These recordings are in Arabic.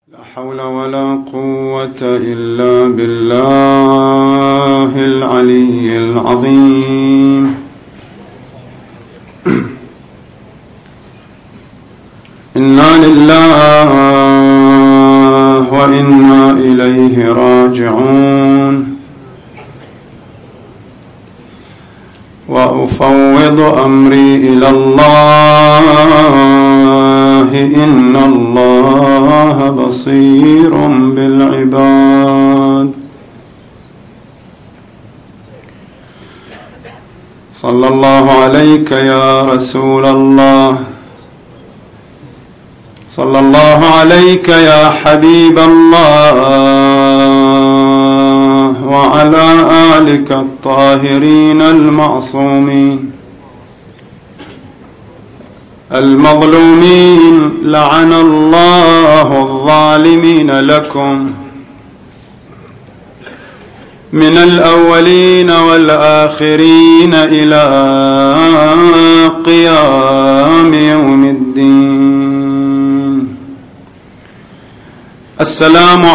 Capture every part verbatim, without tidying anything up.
لا حول ولا قوة إلا بالله العلي العظيم. إنا لله وإنا إليه راجعون. وأفوض أمري إلى الله إن الله بصير بالعباد. صلى الله عليك يا رسول الله، صلى الله عليك يا حبيب الله، وعلى آلك الطاهرين المعصومين المظلومين. لعن الله الظالمين لكم من الأولين والآخرين إلى قيام يوم الدين. السلام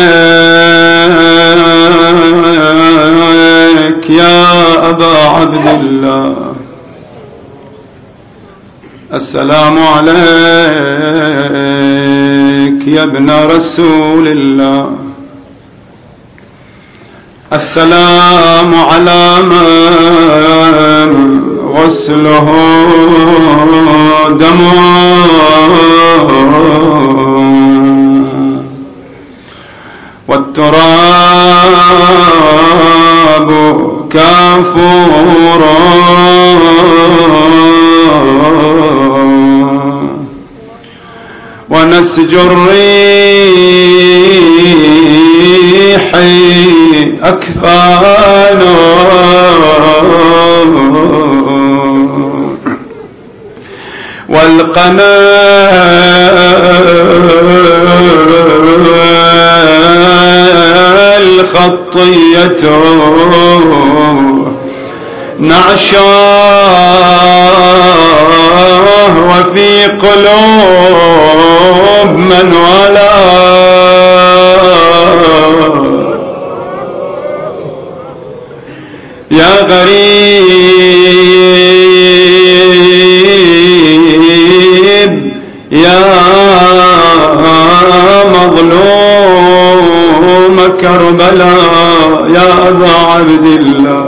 عليك يا أبا عبد الله، السلام عليك يا ابن رسول الله، السلام على من غسله دمه والتراب كافور ونسج الريح أكفان والقنا الخطية نعشاه وفي قلوب من والاه. يا غريب يا مظلوم كربلاء يا أبا عبد الله،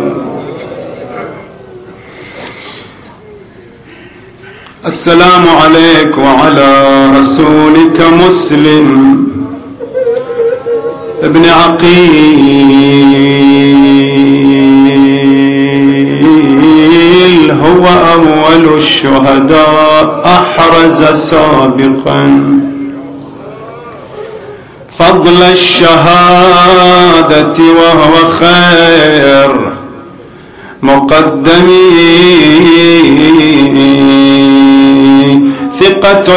السلام عليك وعلى رسولك مسلم ابن عقيل، هو أول الشهداء أحرز سابقا فضل الشهادة وهو خير مقدمي ثقة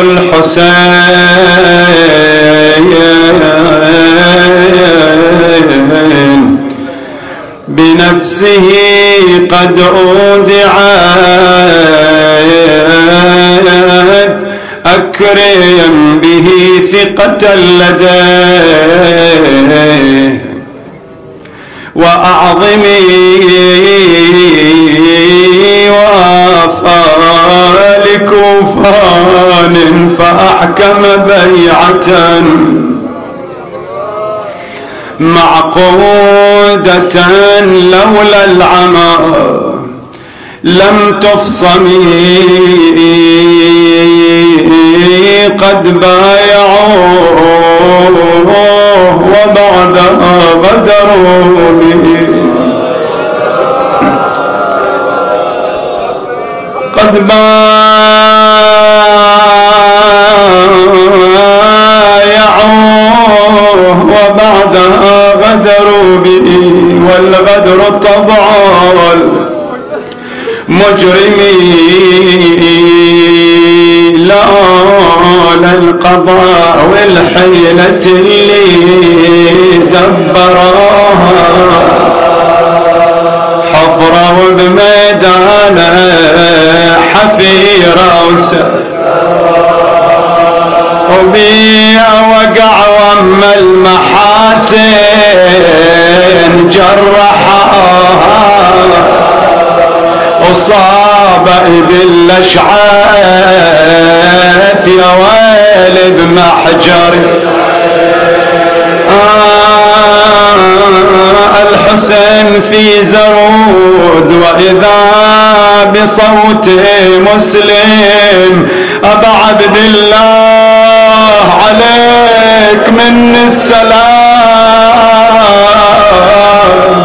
الحسين بنفسه قد أودعت أكرم به ثقة لديه وأعظمي وافى لكوفان فأحكم بيعة معقودة لولا العمى لم تفصمي. قد بايعوه وبعدها غدروا به، قد بايعوه وبعدها غدروا به، والغدر طبع مجرمين لولا القضاء والحيلة اللي دبراها حفرة بميدانه حفيرة وسر وبيع وقع المحاسن جرحها أصاب بالأشعاث يا ويل بمحجر. آه الحسين في زرود وإذا بصوت مسلم أبا عبد الله عليك من السلام.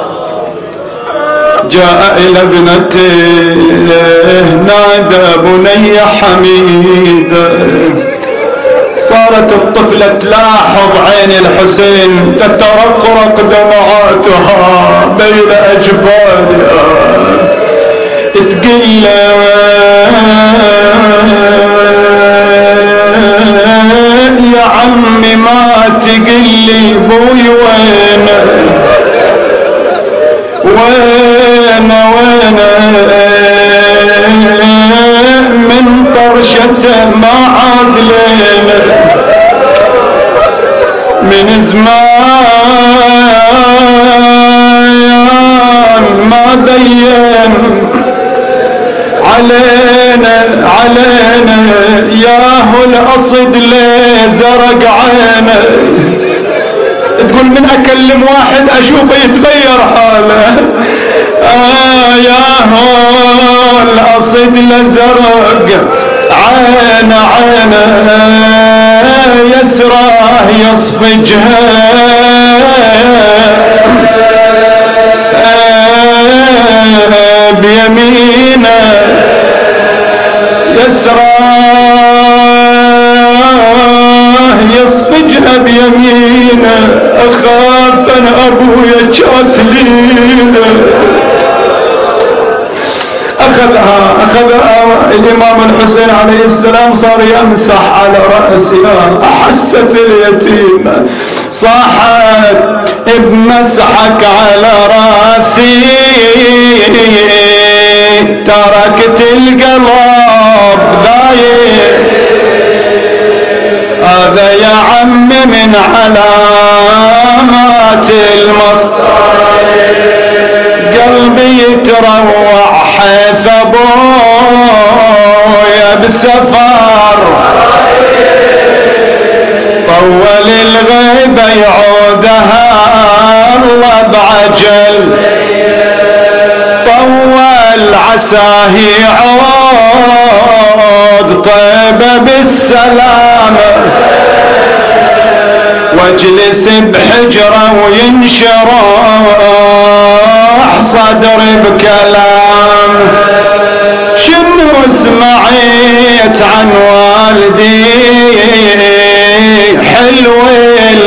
جاء إلى ابنته نادى بني حميدة. صارت الطفلة تلاحظ عين الحسين تترقرق دمعاتها بين أجفانها تقول يا عمي ما تقلي بوي وين وين وين من طرشته ما عاد ليلة من زمان ما بين علينا علينا ياهو الأصد لي زرق عينه. تقول من أكلم واحد أشوفه يتغير حاله. آه ياهو الأصد لزرق عين عينه يسراه يصفجها بيمينه يسراه يصفجها بيمينه. أخاف أنا أبويا جاتلينا. أخذها أخذها الإمام الحسين عليه السلام صار يمسح على رأسها. أحست اليتيمة صاحت بمسحك على رأسي تركت القلب ضايق. هذا يا عم من علامات المصائب. قلبي يتروع حيث ابويا بسفر طول الغيبة يعودها الله بعجل طول عساه يعود طيبة بالسلامة واجلس بحجرة وينشرح صدري بكلام. شنو سمعت عن والدي حلويل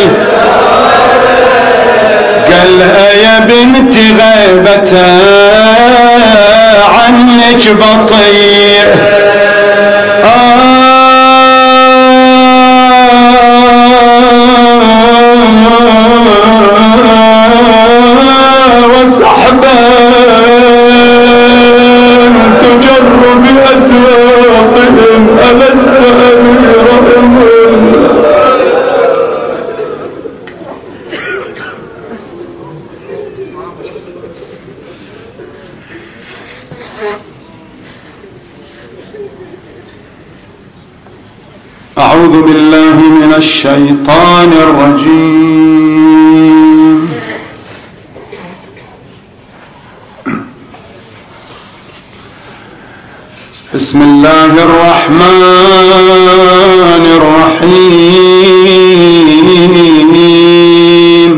قال يا بنتي غيبته عنك بطيء. وسحبا تجر بأسواقهم ألست أميرهم. أعوذ بالله من الشيطان الرجيم. بسم الله الرحمن الرحيم.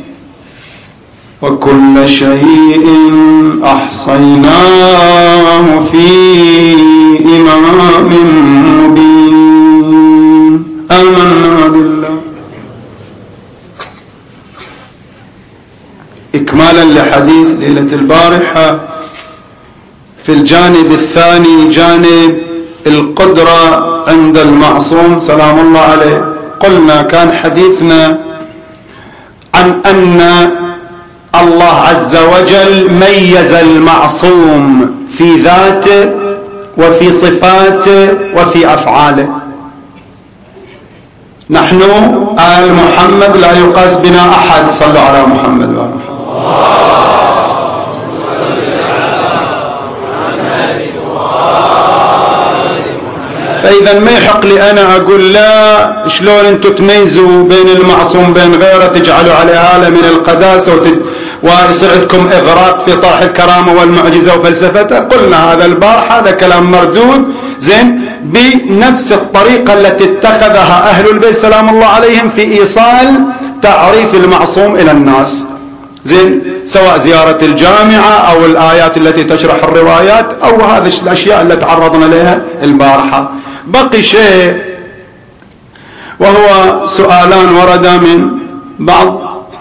وكل شيء أحصيناه في إمام مبين. آمنا بالله. إكمالا لحديث ليلة البارحة في الجانب الثاني جانب القدرة عند المعصوم سلام الله عليه. قلنا كان حديثنا عن أن الله عز وجل ميز المعصوم في ذاته وفي صفاته وفي أفعاله. نحن آل محمد لا يقاس بنا أحد. صلوا على محمد وآل محمد. فإذا ما يحق لي أنا أقول لا شلون أنتم تميزوا بين المعصوم بين غيره، تجعلوا عليه هالة من القداسة وتد... ويصير عندكم إغراق في طرح الكرامة والمعجزة وفلسفتها. قلنا هذا البارح هذا كلام مردود زين بنفس الطريقة التي اتخذها أهل البيت سلام الله عليهم في إيصال تعريف المعصوم إلى الناس، زين سواء زيارة الجامعة أو الآيات التي تشرح الروايات أو هذه الأشياء التي تعرضنا لها البارحة. بقي شيء وهو سؤالان ورد من بعض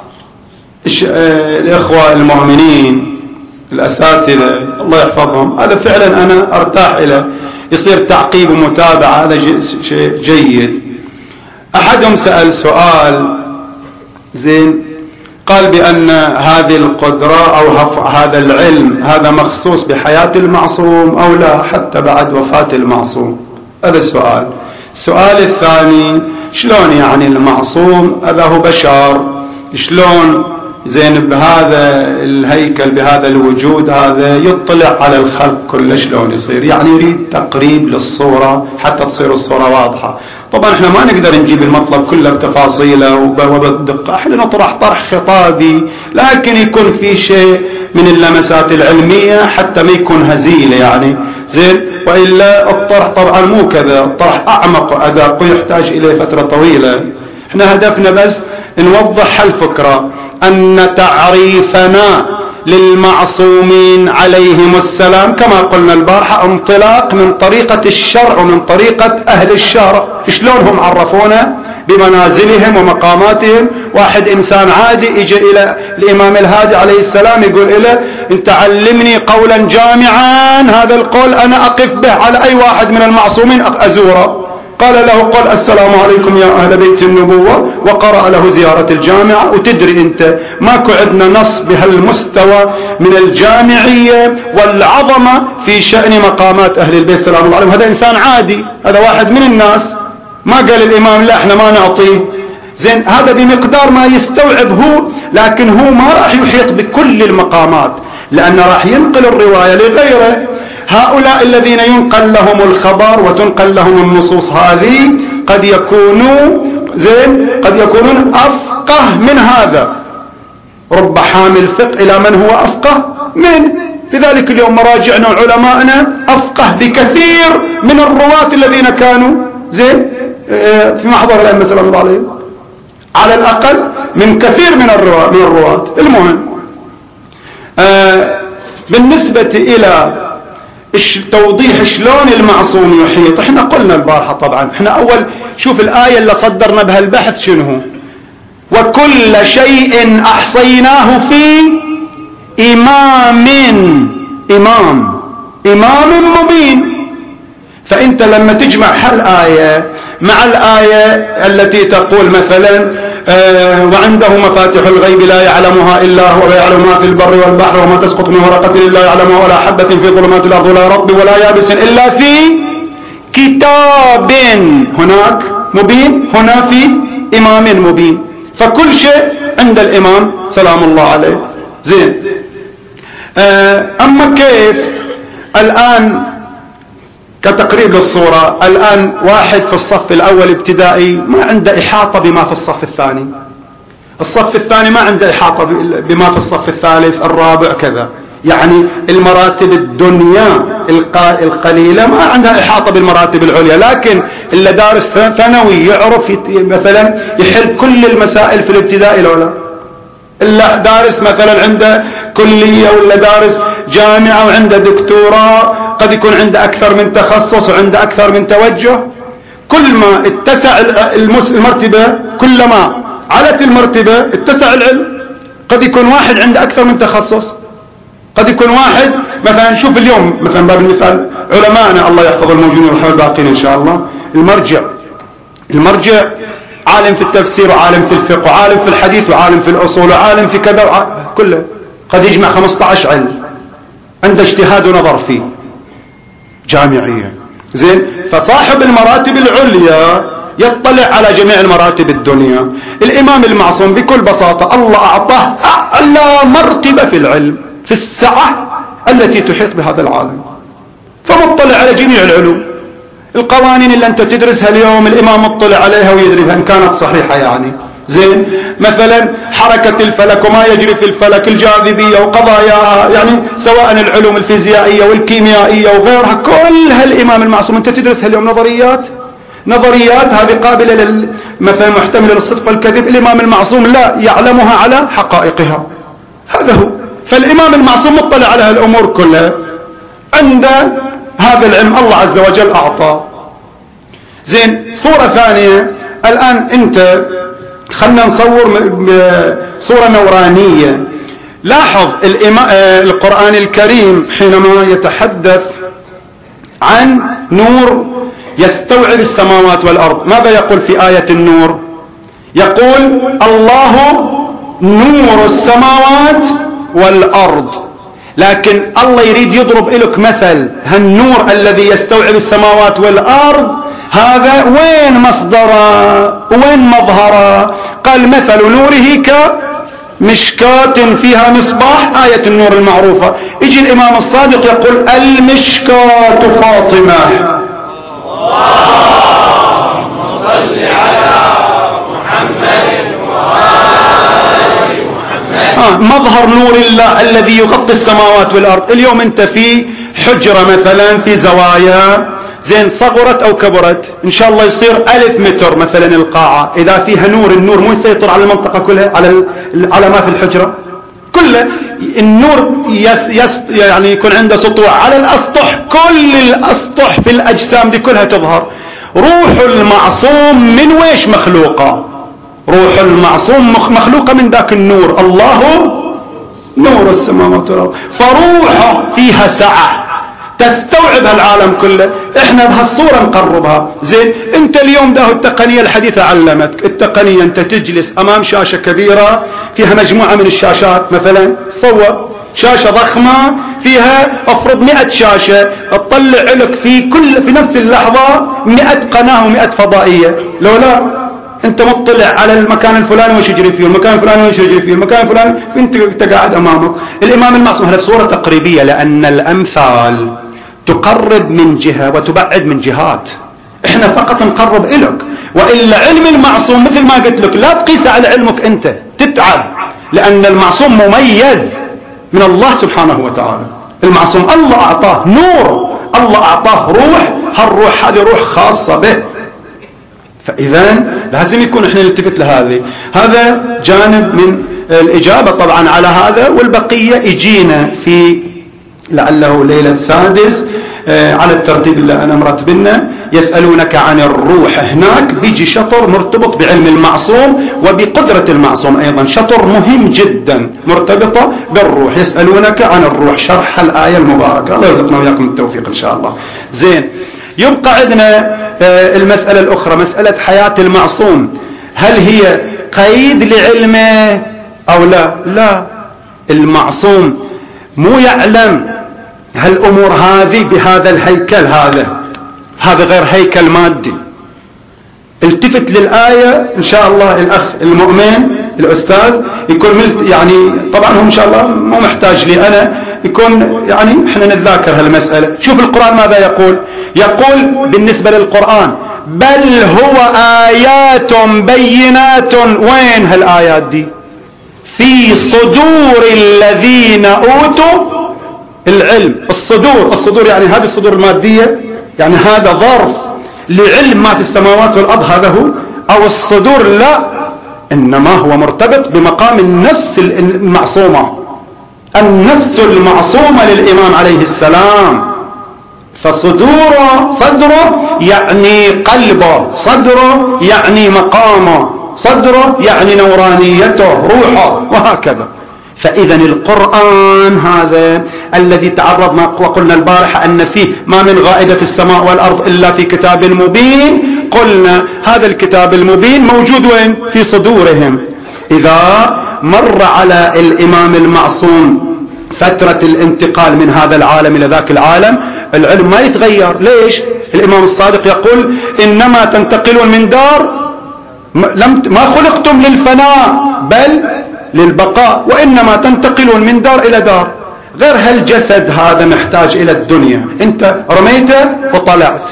الإخوة المؤمنين الأساتذة الله يحفظهم، هذا فعلا أنا أرتاح إليه، يصير تعقيب ومتابعة، هذا شيء جيد. أحدهم سأل سؤال زين قال بأن هذه القدرة أو هذا العلم هذا مخصوص بحياة المعصوم أو لا حتى بعد وفاة المعصوم. هذا السؤال. السؤال الثاني شلون يعني المعصوم هذا هو بشر، شلون زين بهذا الهيكل بهذا الوجود هذا يطلع على الخلق كله شلون يصير، يعني يريد تقريب للصورة حتى تصير الصورة واضحة. طبعا احنا ما نقدر نجيب المطلب كله بتفاصيله وبالدقة، احنا نطرح طرح خطابي لكن يكون في شيء من اللمسات العلمية حتى ما يكون هزيل يعني زين، وإلا الطرح طبعا مو كذا، الطرح أعمق وأدق ويحتاج إليه فترة طويلة. احنا هدفنا بس نوضح الفكرة أن تعريفنا للمعصومين عليهم السلام كما قلنا البارحة انطلاق من طريقة الشرع ومن طريقة أهل الشرع. شلون هم عرفونا بمنازلهم ومقاماتهم. واحد إنسان عادي يجي إلى الإمام الهادي عليه السلام يقول له أنت علمني قولا جامعا، هذا القول أنا أقف به على أي واحد من المعصومين أزوره. قال له قل السلام عليكم يا أهل بيت النبوة وقرأ له زيارة الجامعة. وتدري أنت ماكو عندنا نص بهالمستوى من الجامعية والعظمة في شأن مقامات أهل البيت سلام الله عليهم. هذا إنسان عادي، هذا واحد من الناس، ما قال الإمام لا احنا ما نعطيه زين، هذا بمقدار ما يستوعب هو، لكن هو ما راح يحيط بكل المقامات لأنه راح ينقل الرواية لغيره. هؤلاء الذين ينقل لهم الخبر وتنقل لهم النصوص هذه قد يكونوا زين قد يكونون أفقه من هذا، رب حامل فقه إلى من هو أفقه منه. لذلك اليوم مراجعنا وعلماءنا أفقه بكثير من الرواة الذين كانوا زين في محضر الأئمة سلام الله عليهم، على الأقل من كثير من الرواة من الرواة. المهم آه بالنسبة إلى توضيح شلون المعصوم يحيط، احنا قلنا البارحة طبعا، احنا أول شوف الآية اللي صدرنا بها البحث شنو، وكل شيء أحصيناه في إمام إمام إمام مبين. فأنت لما تجمع هالآية مع الآية التي تقول مثلا آه وعنده مفاتح الغيب لا يعلمها إلا هو ويعلم ما في البر والبحر وما تسقط من ورقة إلا يعلمها ولا حبة في ظلمات الأرض ولا رطب ولا يابس إلا في كتاب هناك مبين، هنا في إمام مبين. فكل شيء عند الإمام سلام الله عليه زين. آه أما كيف الآن كتقريب للصورة، الآن واحد في الصف الأول ابتدائي ما عنده إحاطة بما في الصف الثاني، الصف الثاني ما عنده إحاطة بما في الصف الثالث الرابع كذا، يعني المراتب الدنيا القليلة ما عندها إحاطة بالمراتب العليا. لكن اللي دارس ثانوي يعرف مثلا يحل كل المسائل في الابتدائي لو لا، اللي دارس مثلا عنده كلية ولا دارس جامعة وعنده دكتوراه قد يكون عنده أكثر من تخصص وعنده أكثر من توجه. كل ما اتسع المرتبة كلما علت المرتبة اتسع العلم. قد يكون واحد عنده أكثر من تخصص، قد يكون واحد مثلا شوف اليوم مثلا باب المثال علماءنا الله يحفظ الموجودين ويرحم الباقين إن شاء الله، المرجع المرجع عالم في التفسير وعالم في الفقه وعالم في الحديث وعالم في الأصول وعالم في كذا كله، قد يجمع خمسة عشر علم، عنده اجتهاد ونظر فيه جامعية زين. فصاحب المراتب العليا يطلع على جميع المراتب الدنيا. الإمام المعصوم بكل بساطة الله أعطاه أعلى مرتبة في العلم، في السعة التي تحيط بهذا العالم، فمطلع على جميع العلوم. القوانين اللي أنت تدرسها اليوم الإمام مطلع عليها ويدري بها إن كانت صحيحة يعني. زين، مثلا حركة الفلك وما يجري في الفلك، الجاذبية وقضاياها، يعني سواء العلوم الفيزيائية والكيميائية وغيرها كلها الإمام المعصوم أنت تدرسها اليوم نظريات نظريات هذه قابلة لل... مثلا محتملة للصدق والكذب. الإمام المعصوم لا يعلمها على حقائقها، هذا هو. فالإمام المعصوم مطلع على الأمور كلها، عند هذا العلم الله عز وجل أعطى. زين، صورة ثانية الآن أنت خلنا نصور صورة نورانية. لاحظ القرآن الكريم حينما يتحدث عن نور يستوعب السماوات والأرض ماذا يقول في آية النور؟ يقول الله نور السماوات والأرض. لكن الله يريد يضرب لك مثل، هالنور الذي يستوعب السماوات والأرض هذا وين مصدره وين مظهره؟ قال مثل نوره كمشكاة فيها مصباح، آية النور المعروفة. يجي الإمام الصادق يقول المشكاة فاطمة. اللهم صل على محمد وآل محمد. آه مظهر نور الله الذي يغطي السماوات والأرض. اليوم أنت في حجرة مثلا في زوايا، زين، صغرت أو كبرت إن شاء الله يصير ألف متر مثلا القاعة، إذا فيها نور النور مو يسيطر على المنطقة كلها، على على ما في الحجرة كله. النور يس يس يعني يكون عنده سطوع على الأسطح، كل الأسطح في الأجسام دي كلها تظهر. روح المعصوم من ويش مخلوقة؟ روح المعصوم مخلوقة من ذاك النور، الله نور السماوات والأرض، فروحه فيها سعة تستوعب العالم كله. احنا بهالصورة نقربها. زين، انت اليوم ده التقنية الحديثة علمتك التقنية، انت تجلس امام شاشة كبيرة فيها مجموعة من الشاشات، مثلا تصور شاشة ضخمة فيها افرض مئة شاشة، تطلع لك في كل في نفس اللحظة مئة قناة ومئة فضائية. لو لا انت مطلع على المكان الفلاني وش يجري فيه، المكان الفلاني وش يجري فيه، المكان الفلاني انت انت قاعد امامك. الامام المعصوم هذه الصورة تقريبية، لان الامثال تقرب من جهة وتبعد من جهات، احنا فقط نقرب إلك. وإلا علم المعصوم مثل ما قلت لك لا تقيس على علمك انت، تتعب، لأن المعصوم مميز من الله سبحانه وتعالى. المعصوم الله أعطاه نور، الله أعطاه روح، هالروح هذه روح خاصة به. فإذا لازم يكون احنا نلتفت لهذه. هذا جانب من الإجابة طبعا على هذا، والبقية يجينا في لعله ليلة سادس آه على الترتيب اللي أنا مرتبنا. يسألونك عن الروح، هناك بيجي شطر مرتبط بعلم المعصوم وبقدرة المعصوم أيضا، شطر مهم جدا مرتبطة بالروح. يسألونك عن الروح، شرح الآية المباركة، الله يرزقنا وياكم التوفيق إن شاء الله. زين، يبقى عندنا آه المسألة الأخرى، مسألة حياة المعصوم، هل هي قيد لعلمه أو لا؟ لا، المعصوم مو يعلم هالأمور هذه بهذا الهيكل، هذا هذا غير هيكل مادي. التفت للآية إن شاء الله الأخ المؤمن الأستاذ يكون ملت، يعني طبعا هو إن شاء الله مو محتاج لي أنا، يكون يعني إحنا نتذاكر هالمسألة. شوف القرآن ماذا يقول؟ يقول بالنسبة للقرآن بل هو آيات بينات. وين هالآيات دي؟ في صدور الذين أوتوا العلم. الصدور، الصدور يعني هذه الصدور المادية، يعني هذا ظرف لعلم ما في السماوات والأرض، هذا هو. أو الصدور لا، إنما هو مرتبط بمقام النفس المعصومة، النفس المعصومة للإمام عليه السلام. فصدوره، صدره يعني قلبه، صدره يعني مقامه، صدره يعني نورانيته، روحه، وهكذا. فإذا القرآن هذا الذي تعرضنا وقلنا البارحة أن فيه ما من غائبة في السماء والأرض إلا في كتاب مبين، قلنا هذا الكتاب المبين موجود وين؟ في صدورهم. إذا مر على الإمام المعصوم فترة الانتقال من هذا العالم إلى ذاك العالم، العلم ما يتغير. ليش؟ الإمام الصادق يقول إنما تنتقلون من دار لم ما خلقتم للفناء بل للبقاء، وإنما تنتقلون من دار إلى دار. غير هالجسد هذا محتاج إلى الدنيا، أنت رميته وطلعت.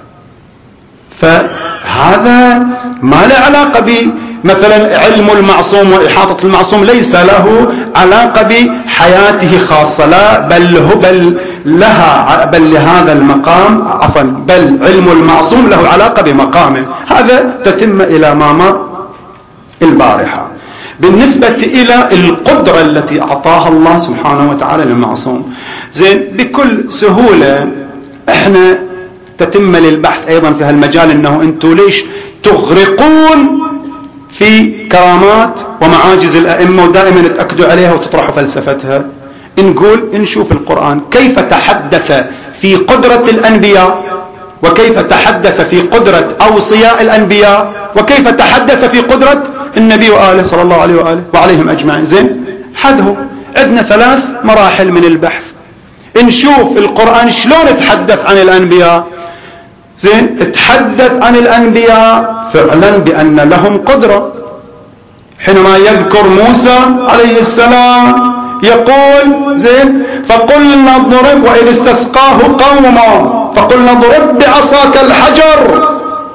فهذا ما له علاقة بمثلا علم المعصوم وإحاطة المعصوم، ليس له علاقة بحياته خاصة، لا بل هو بل لها بل لهذا المقام عفوا بل علم المعصوم له علاقة بمقامه. هذا تتم إلى ما مر البارحة. بالنسبة إلى القدرة التي أعطاها الله سبحانه وتعالى للمعصوم، زين بكل سهولة احنا تتم للبحث أيضا في هالمجال، أنه أنتم ليش تغرقون في كرامات ومعاجز الأئمة ودائما تأكدوا عليها وتطرحوا فلسفتها؟ نقول نشوف القرآن كيف تحدث في قدرة الأنبياء، وكيف تحدث في قدرة أوصياء الأنبياء، وكيف تحدث في قدرة النبي وآله صلى الله عليه وآله وعليهم أجمعين. زين حده عندنا ثلاث مراحل من البحث. نشوف القرآن شلون تحدث عن الأنبياء. زين تحدث عن الأنبياء فعلا بأن لهم قدرة. حينما يذكر موسى عليه السلام يقول زين فقلنا اضرب وإذ استسقاه قوما فقلنا اضرب بعصاك الحجر،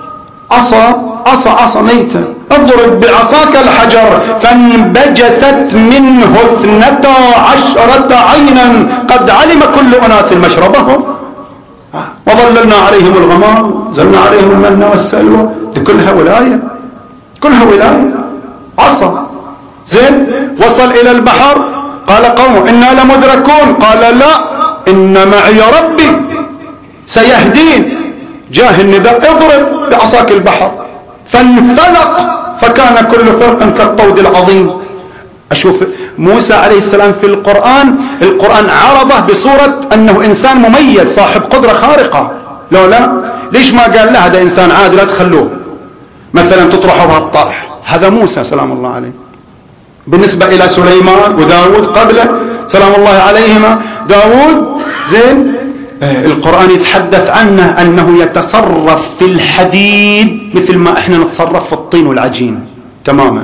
عصا عصا عصا ميتة، اضرب بعصاك الحجر فانبجست منه اثنتا عشرة عينا قد علم كل أناس مشربهم وظللنا عليهم الغمام زلنا عليهم المن والسلوى. كلها ولاية، كلها ولاية، عصا. زين وصل إلى البحر قال قوم إنا لمدركون، قال لا إن معي ربي سيهدين. جاه النداء اضرب بعصاك البحر فانفلق فكان كل فرق كالطود العظيم. أشوف موسى عليه السلام في القرآن، القرآن عرضه بصورة أنه إنسان مميز صاحب قدرة خارقة. لو لا ليش ما قال له هذا إنسان عادي لا تخلوه مثلا تطرحه بهالطرح؟ هذا موسى سلام الله عليه. بالنسبة إلى سليمان وداود قبله سلام الله عليهما، داود زين القرآن يتحدث عنه أنه يتصرف في الحديد مثل ما احنا نتصرف في الطين والعجين تماما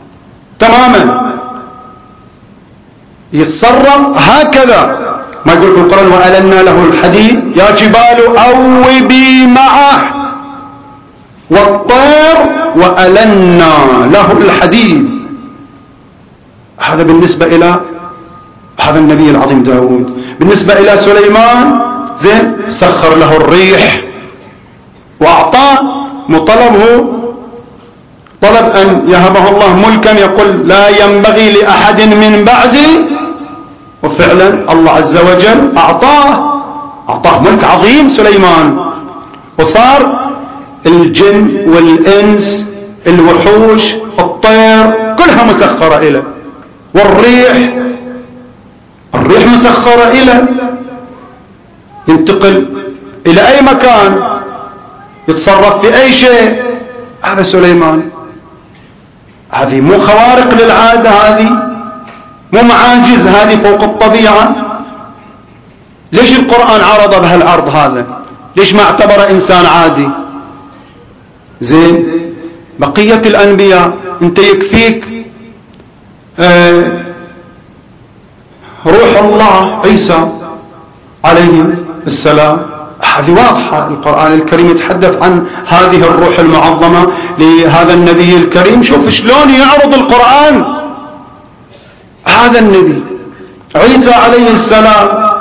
تماما، يتصرف هكذا. ما يقول في القرآن وألنا له الحديد يا جبال أوبي معه والطير وألنا له الحديد. هذا بالنسبة إلى هذا النبي العظيم داود. بالنسبة إلى سليمان زين سخر له الريح وأعطاه مطلبه، طلب أن يهبه الله ملكا يقول لا ينبغي لأحد من بعدي، وفعلا الله عز وجل أعطاه أعطاه ملك عظيم سليمان. وصار الجن والإنس الوحوش الطير كلها مسخرة إليه، والريح الريح مسخرة إليه، ينتقل إلى أي مكان يتصرف في أي شيء. هذا سليمان. هذه مو خوارق للعادة، هذه مو معاجز، هذه فوق الطبيعة. ليش القرآن عرض بهالعرض هذا؟ ليش ما اعتبر إنسان عادي؟ زين بقية الأنبياء انت يكفيك آه روح الله عيسى عليه السلام، هذه واضحة. القرآن الكريم يتحدث عن هذه الروح المعظمة لهذا النبي الكريم. شوف شلون يعرض القرآن هذا النبي عيسى عليه السلام.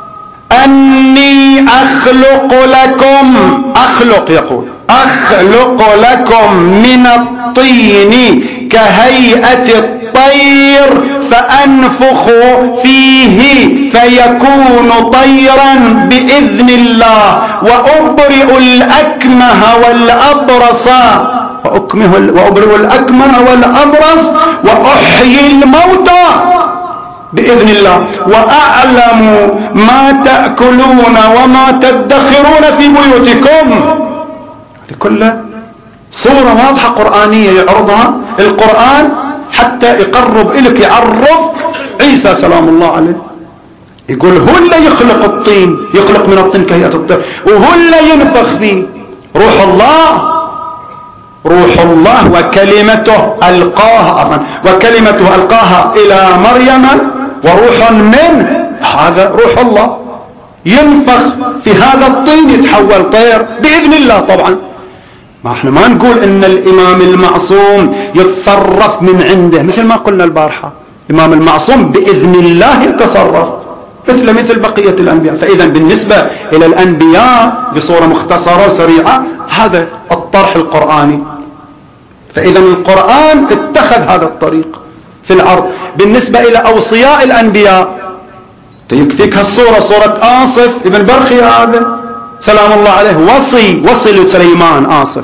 أني أخلق لكم أخلق يقول أخلق لكم من الطين كهيئة الطير فأنفخ فيه فيكون طيرا بإذن الله وأبرئ الأكمه والأبرص وأبرئ الأكمه والأبرص وأحيي الموتى بإذن الله وأعلم ما تأكلون وما تدخرون في بيوتكم. هذه كلها صورة واضحة قرآنية يعرضها القرآن حتى يقرب إليك، يعرف عيسى سلام الله عليه. يقول هو اللي يخلق الطين، يخلق من الطين كهيئة الطير، وهو اللي ينفخ فيه. روح الله، روح الله وكلمته ألقاها عفوا وكلمته ألقاها إلى مريم وروح منه، هذا روح الله ينفخ في هذا الطين يتحول طير بإذن الله. طبعا ما احنا ما نقول ان الامام المعصوم يتصرف من عنده، مثل ما قلنا البارحة الامام المعصوم بإذن الله يتصرف مثل مثل بقية الأنبياء. فإذا بالنسبة إلى الأنبياء بصورة مختصرة وسريعة هذا الطرح القرآني. فإذا القرآن اتخذ هذا الطريق في العرض. بالنسبة إلى أوصياء الأنبياء يكفيك هالصورة، صورة آصف ابن برخية هذا سلام الله عليه، وصي وصي لسليمان. آصف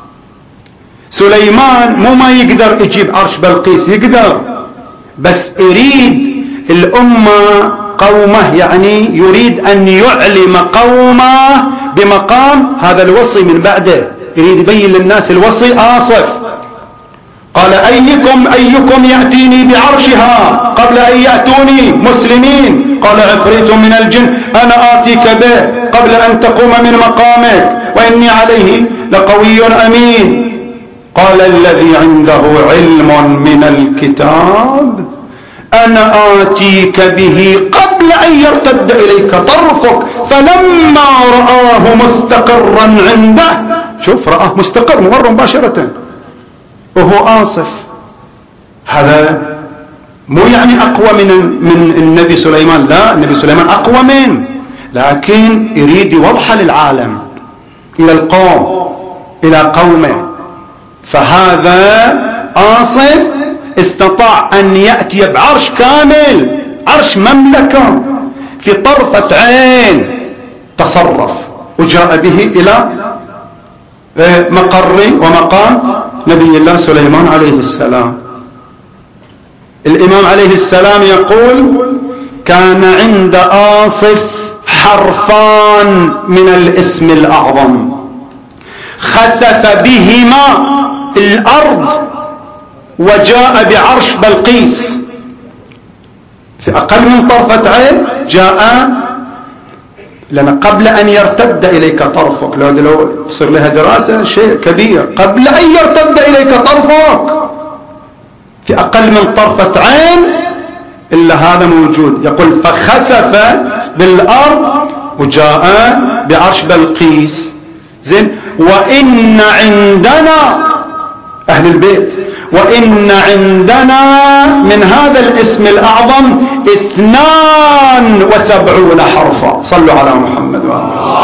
سليمان مو ما يقدر يجيب عرش بلقيس، يقدر بس يريد الأمة قومه، يعني يريد أن يعلم قومه بمقام هذا الوصي من بعده، يريد يبين للناس الوصي آصف. قال أيكم أيكم يأتيني بعرشها قبل أن يأتوني مسلمين؟ قال عفريت من الجن أنا آتيك به قبل أن تقوم من مقامك وإني عليه لقوي أمين. قال الذي عنده علم من الكتاب أنا آتيك به قبل أن يرتد إليك طرفك فلما رآه مستقرا عنده، شوف رآه مستقر ممر مباشرة وهو آصف. هذا مو يعني أقوى من من النبي سليمان، لا، النبي سليمان أقوى منه، لكن يريد يوضح للعالم إلى القوم إلى قومه. فهذا آصف استطاع أن يأتي بعرش كامل، عرش مملكة في طرفة عين، تصرف وجاء به إلى مقر ومقام نبي الله سليمان عليه السلام. الإمام عليه السلام يقول كان عند آصف حرفان من الاسم الأعظم خسف بهما الأرض وجاء بعرش بلقيس في أقل من طرفة عين. جاء لأن قبل أن يرتد إليك طرفك، لو لو تصير لها دراسة شيء كبير، قبل أن يرتد إليك طرفك في أقل من طرفة عين إلا هذا موجود. يقول فخسف بالأرض وجاء بعرش بلقيس. زين. وإن عندنا أهل البيت، وإن عندنا من هذا الاسم الأعظم اثنان وسبعون حرفا. صلوا على محمد وآله.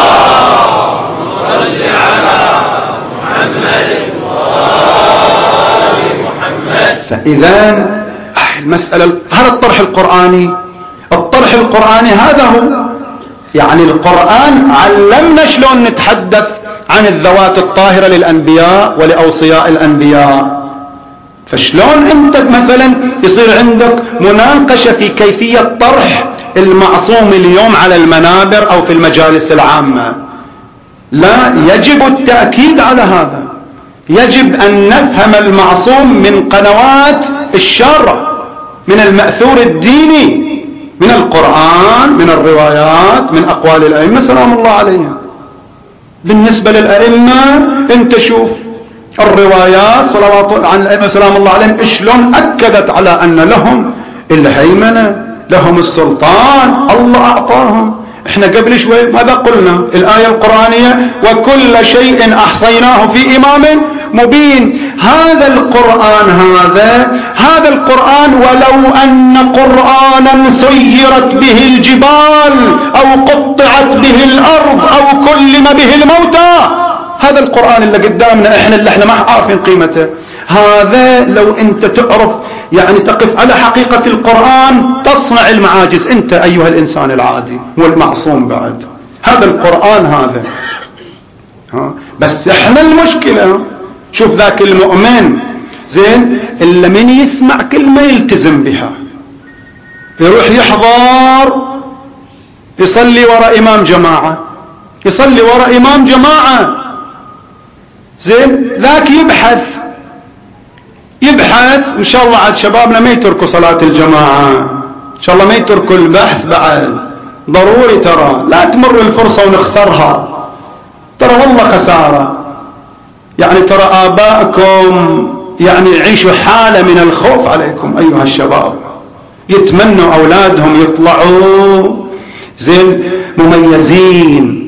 صل على محمد وآل محمد. فإذا المسألة هذا الطرح القرآني، الطرح القرآني هذا هو، يعني القرآن علمنا شلون نتحدث عن الذوات الطاهرة للأنبياء ولأوصياء الأنبياء. فشلون أنت مثلا يصير عندك مناقشة في كيفية طرح المعصوم اليوم على المنابر أو في المجالس العامة؟ لا، يجب التأكيد على هذا. يجب أن نفهم المعصوم من قنوات الشرع، من المأثور الديني، من القرآن، من الروايات، من أقوال الأئمة سلام الله عليهم. بالنسبة للأئمة أنت شوف الروايات صلوات عن الأئمة سلام الله عليهم شلون أكدت على أن لهم الهيمنة، لهم السلطان، الله أعطاهم. احنا قبل شوي ماذا قلنا؟ الآية القرآنية وكل شيء أحصيناه في إمام مبين. هذا القرآن هذا هذا القرآن ولو أن قرآنا سيرت به الجبال أو قطعت به الأرض أو كلم به الموتى، هذا القرآن اللي قدامنا احنا اللي احنا ما عارفين قيمته، هذا لو انت تعرف يعني تقف على حقيقة القرآن تصنع المعاجز انت ايها الانسان العادي والمعصوم بعد. هذا القرآن هذا ها. بس احنا المشكلة شوف ذاك المؤمن زين اللي من يسمع كلمة يلتزم بها، يروح يحضر يصلي وراء امام جماعة، يصلي وراء امام جماعة زين، ذاك يبحث يبحث ان شاء الله عاد شبابنا ما يتركوا صلاة الجماعة، شاء الله ما يتركوا البحث بعد، ضروري ترى لا تمر الفرصة ونخسرها، ترى والله خسارة. يعني ترى آبائكم يعني يعيشوا حالة من الخوف عليكم أيها الشباب، يتمنوا أولادهم يطلعوا زين مميزين،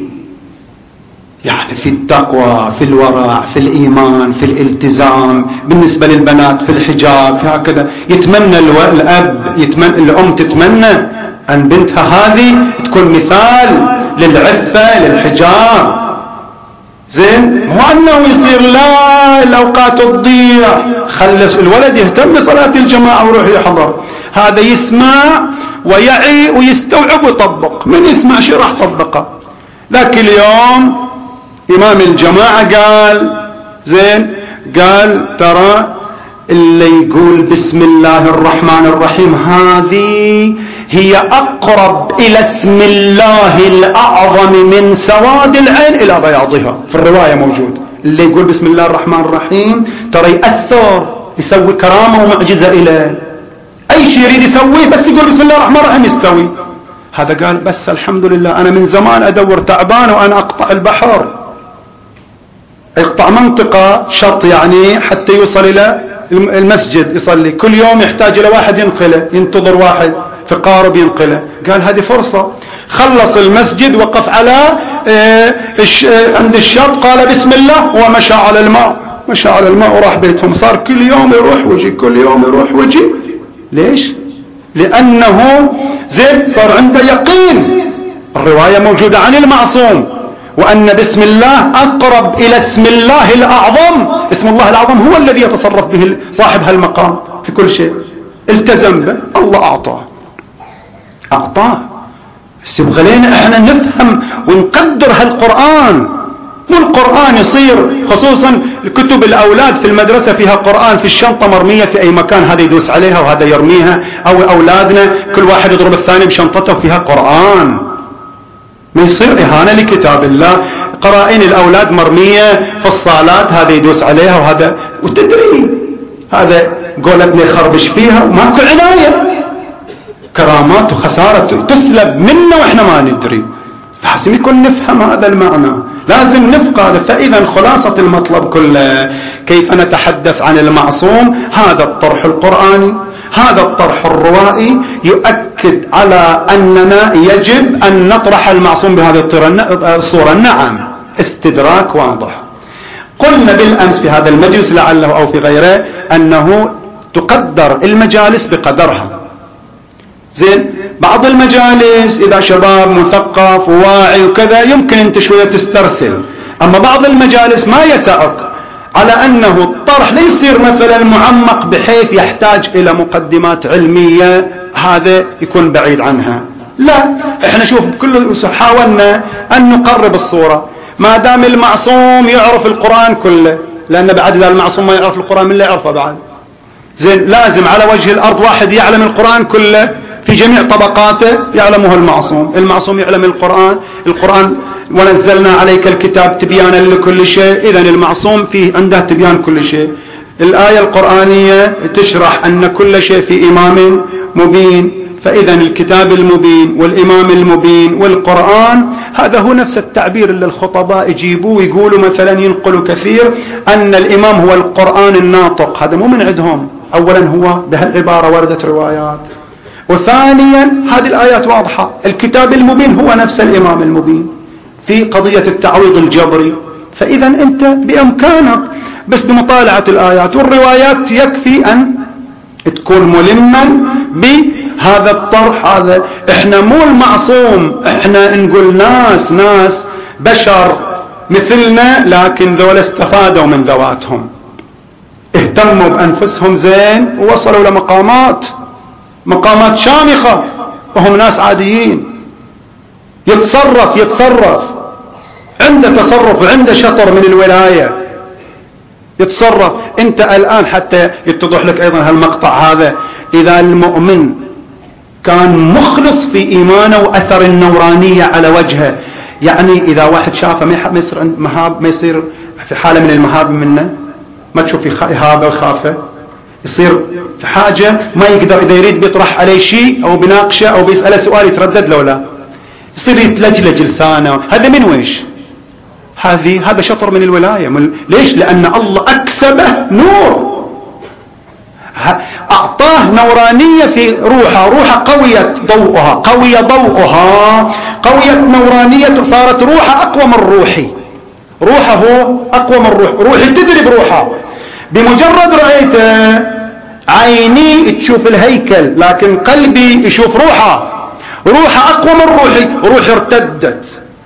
يعني في التقوى، في الورع، في الإيمان، في الالتزام، بالنسبة للبنات في الحجاب، في هكذا. يتمنى الأب يتمنى الأم تتمنى أن بنتها هذه تكون مثال للعفة للحجاب، زين، مو أنه يصير لا الأوقات تضيع. خلص الولد يهتم بصلاة الجماعة ويروح يحضر، هذا يسمع ويعي ويستوعب ويطبق. من يسمع شيء راح طبقه. ذاك اليوم إمام الجماعة قال زين، قال ترى اللي يقول بسم الله الرحمن الرحيم هذه هي أقرب إلى اسم الله الأعظم من سواد العين إلى بياضها. في الرواية موجود اللي يقول بسم الله الرحمن الرحيم ترى يأثر، يسوي كرامة ومعجزة إليه، أي شيء يريد يسويه بس يقول بسم الله الرحمن الرحيم يستوي. هذا قال بس الحمد لله أنا من زمان أدور تعبان وأنا أقطع البحر، يقطع منطقة شط يعني حتى يوصل إلى المسجد يصلي، كل يوم يحتاج إلى واحد ينقله، ينتظر واحد في قارب ينقله. قال هذه فرصة، خلص المسجد وقف على عند الشط قال بسم الله ومشى على الماء، مشى على الماء وراح بيتهم. صار كل يوم يروح ويجي، كل يوم يروح ويجي. ليش؟ لأنه زين صار عنده يقين. الرواية موجودة عن المعصوم وأن بسم الله أقرب إلى اسم الله الأعظم. اسم الله الأعظم هو الذي يتصرف به صاحب هالمقام في كل شيء. التزم به، الله أعطاه أعطاه. بس يبغى لنا احنا نفهم ونقدر هالقرآن. مو القرآن يصير خصوصا كتب الأولاد في المدرسة فيها قرآن في الشنطة مرمية في أي مكان، هذا يدوس عليها وهذا يرميها، أو أولادنا كل واحد يضرب الثاني بشنطته وفيها قرآن. ما يصير إهانة لكتاب الله. قرائن الأولاد مرمية في الصالات، هذا يدوس عليها وهذا، وتدري هذا قولتني خربش فيها وماكو عناية. كرامات وخسارة تسلب منا وإحنا ما ندري. لازم يكون نفهم هذا المعنى، لازم نفقه هذا. فإذا خلاصة المطلب كله كيف نتحدث عن المعصوم. هذا الطرح القرآني، هذا الطرح الروائي يؤكد على أننا يجب أن نطرح المعصوم بهذه الصورة. نعم، استدراك واضح. قلنا بالأمس في هذا المجلس لعله أو في غيره أنه تقدر المجالس بقدرها. زين، بعض المجالس إذا شباب مثقف وواعي وكذا يمكن أنت شوية تسترسل، أما بعض المجالس ما يسعك على أنه الطرح لا يصير مثلا معمق بحيث يحتاج إلى مقدمات علمية، هذا يكون بعيد عنها. لا، احنا شوف بكل حاولنا أن نقرب الصورة. ما دام المعصوم يعرف القرآن كله، لأن بعد إذا المعصوم ما يعرف القرآن من لا يعرفه بعد. زين، لازم على وجه الأرض واحد يعلم القرآن كله في جميع طبقاته يعلمه المعصوم. المعصوم يعلم القرآن، القرآن ونزلنا عليك الكتاب تبيانا لكل شيء، إذن المعصوم فيه عنده تبيان كل شيء. الآية القرآنية تشرح أن كل شيء في إمام مبين، فإذا الكتاب المبين والإمام المبين والقرآن هذا هو نفس التعبير اللي الخطباء يجيبوه يقولوا مثلا ينقلوا كثير أن الإمام هو القرآن الناطق. هذا مو من عندهم. أولا هو بهالعبارة وردت روايات، وثانيا هذه الآيات واضحة. الكتاب المبين هو نفس الإمام المبين في قضية التعويض الجبري. فإذا أنت بإمكانك بس بمطالعة الآيات والروايات يكفي أن تكون ملما بهذا الطرح. هذا احنا مو المعصوم، احنا نقول ناس ناس بشر مثلنا، لكن ذولا استفادوا من ذواتهم، اهتموا بأنفسهم زين ووصلوا لمقامات مقامات شامخة، وهم ناس عاديين. يتصرف يتصرف عنده تصرف وعنده شطر من الولاية، يتصرف. انت الآن حتى يتضح لك ايضا هالمقطع هذا، اذا المؤمن كان مخلص في ايمانه واثر النورانية على وجهه، يعني اذا واحد شافه ما يصير مهاب، ما يصير في حالة من المهاب منه، ما تشوف إهابة وخافة، يصير في حاجة ما يقدر، إذا يريد بيطرح عليه شيء أو بناقشه أو بيسأله سؤال يتردد له لا، يصير يتلجلج لسانه. هذا من ويش؟ هذه هذا شطر من الولاية. من ليش؟ لأن الله أكسبه نور، أعطاه نورانية في روحه، روحه قوية ضوءها، قوية ضوءها، قوية نورانية، صارت روحه أقوى من روحي، روحه أقوى من روح، روحي تدري بروحها. بمجرد رأيته عيني تشوف الهيكل، لكن قلبي يشوف روحه، روحه أقوى من روحي، روحي ارتدت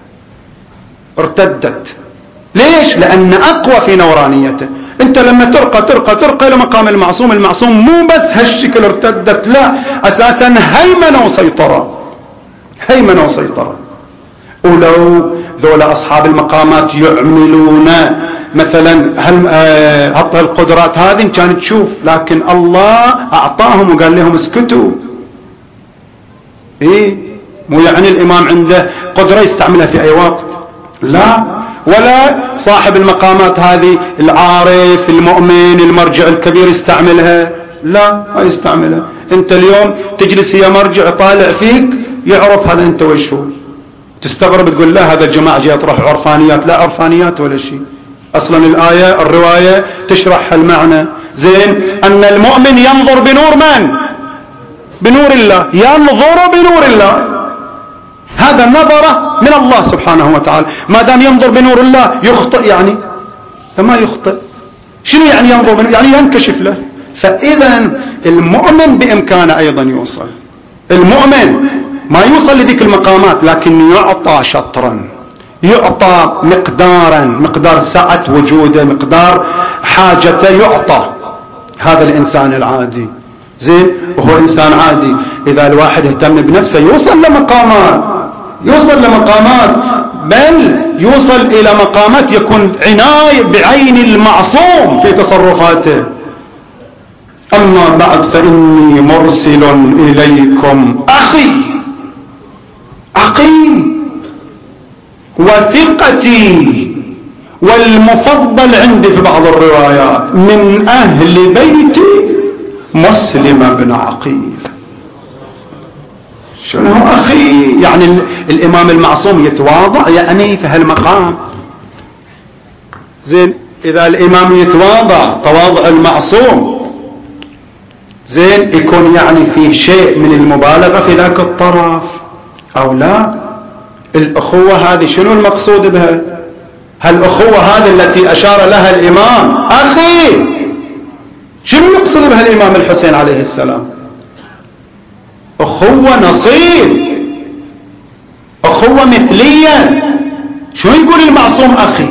ارتدت ليش؟ لأن أقوى في نورانيته. أنت لما ترقى ترقى ترقى لمقام المعصوم، المعصوم مو بس هالشكل ارتدت، لا، أساسا هيمنة وسيطرة، هيمنة وسيطرة. ولو ذولا أصحاب المقامات يعملون مثلا هالقدرات هذه كانت تشوف، لكن الله أعطاهم وقال لهم اسكتوا. إيه؟ مو يعني الإمام عنده قدرة يستعملها في أي وقت، لا، ولا صاحب المقامات هذه العارف المؤمن المرجع الكبير يستعملها، لا، ما يستعملها. أنت اليوم تجلس يا مرجع طالع فيك يعرف هذا أنت وش هو، تستغرب تقول لا هذا الجماعة جاي يطرح عرفانيات، لا عرفانيات ولا شيء، أصلا الآية الرواية تشرح المعنى. زين، أن المؤمن ينظر بنور من؟ بنور الله، ينظر بنور الله، هذا النظرة من الله سبحانه وتعالى. ما دام ينظر بنور الله يخطئ يعني؟ فما يخطئ. شنو يعني ينظر بنور؟ يعني ينكشف له. فإذا المؤمن بإمكانه أيضا يوصل، المؤمن ما يوصل لذيك المقامات، لكن يعطى شطرا، يعطى مقدارا، مقدار سعة وجوده، مقدار حاجته يعطى. هذا الإنسان العادي زين، وهو إنسان عادي. إذا الواحد اهتم بنفسه يوصل لمقامات، يوصل لمقامات، بل يوصل إلى مقامات يكون عناية بعين المعصوم في تصرفاته. أما بعد فإني مرسل إليكم أخي عقيم وثقتي والمفضل عندي في بعض الروايات من أهل بيتي مسلم بن عقيل. شنو أخي؟ يعني الإمام المعصوم يتواضع يعني في هالمقام. زين، إذا الإمام يتواضع تواضع المعصوم زين يكون يعني فيه شيء من المبالغة في ذاك الطرف أو لا؟ الأخوة هذه شنو المقصود بها؟ هالأخوة هذه التي أشار لها الإمام أخي، شنو يقصد بها الإمام الحسين عليه السلام؟ أخوة نصيب، أخوة مثلية. شنو يقول المعصوم أخي؟